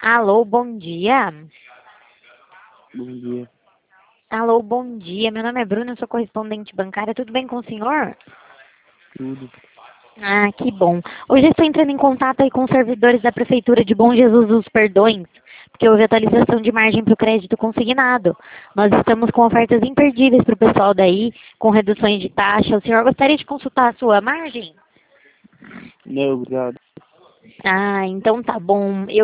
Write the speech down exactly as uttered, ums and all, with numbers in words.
Alô, bom dia. Bom dia. Alô, bom dia. Meu nome é Bruna, eu sou correspondente bancária. Tudo bem com o senhor? Tudo. Ah, que bom. Hoje eu estou entrando em contato aí com os servidores da Prefeitura de Bom Jesus dos Perdões, porque houve atualização de margem para o crédito consignado. Nós estamos com ofertas imperdíveis para o pessoal daí, com reduções de taxa. O senhor gostaria de consultar a sua margem? Não, obrigado. Ah, então tá bom. Eu